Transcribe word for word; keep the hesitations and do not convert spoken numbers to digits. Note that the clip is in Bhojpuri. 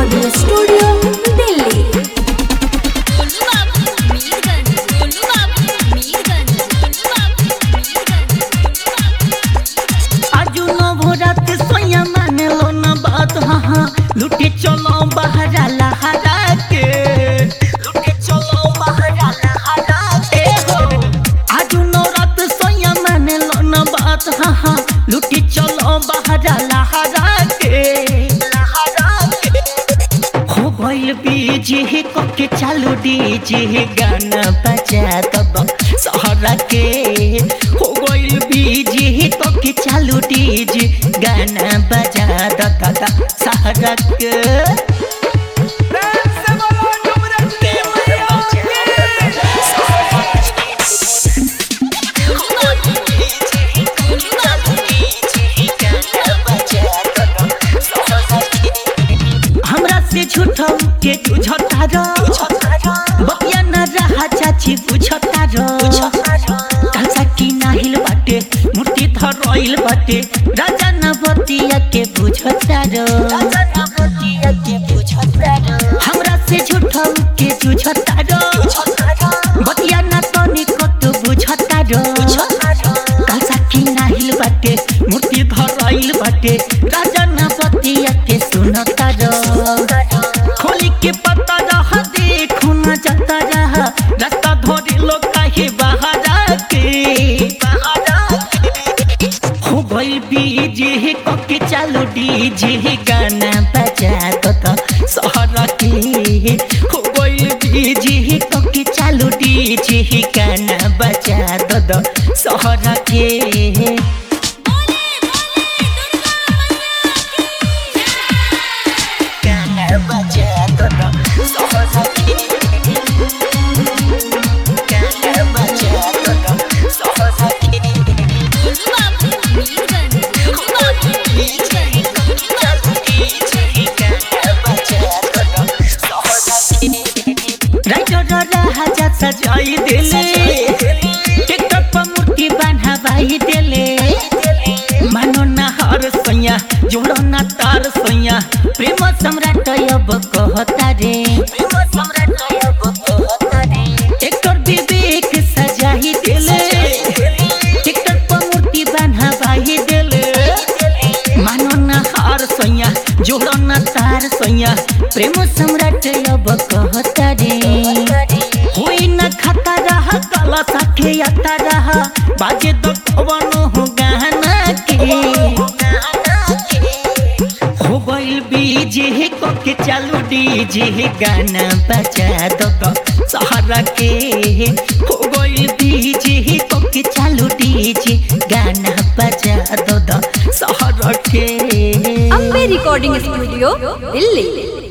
Recording studio Delhi. आजू नवरात सोया माने लो न बात हाँ हाँ लुटे चलो बहरा लहरा के लुटे चलो बहरा लहरा के हो। आजू नवरात सोया माने लो न बात हाँ हाँ लुटे चलो बहरा लहरा के लहरा के हो गइल बीजी कोके चालू डीजे गाना बजा तब सहरा के हो गइल बीजी कोके चालू डीजे गाना बजा दादा सहरा के हमरा से झूठो के तुझता रो बकिया न रहा चाची पूछता रो कासा की नाहिल बाटे मूर्ति धरइल बाटे राजा न बतिया के बुझता रो हमरा से झूठो के तुझता रो बकिया न तनी को तू बुझता रो कासा की नाहिल बाटे मूर्ति धरइल बाटे राजा न बतिया के सुनता रो खोली के पता रहा देखो न जाता रहा रास्ता धोरी लो काहे बाहर के हो गइल बीजे कोके चालू डीजे गाना बजा तो सहरा के हो गइल बीजे कोके चालू डीजे गाना बजा तो सहरा के सजाई देले टिकटॉक पर मूर्ति बनावाई देले मानो ना हर सैया जोड़ो ना तार सैया प्रेम सम्राट अब कहता रे एक्टर विवेक सजाई देले टिकटॉक पर मूर्ति बनावाई देले मानो ना हर सैया जोड़ो ना तार सैया प्रेम सम्राट अब कहता रे होई न खाता रहा काला साखे आता रहा बाजे तो खवनो हो गाना के हो गइल बीजे कोके चालू डीजे गाना बजा दो सहरा के हो गइल बीजे कोके चालू डीजे गाना बजा दो सहरा के। Ambe recording studio Delhi.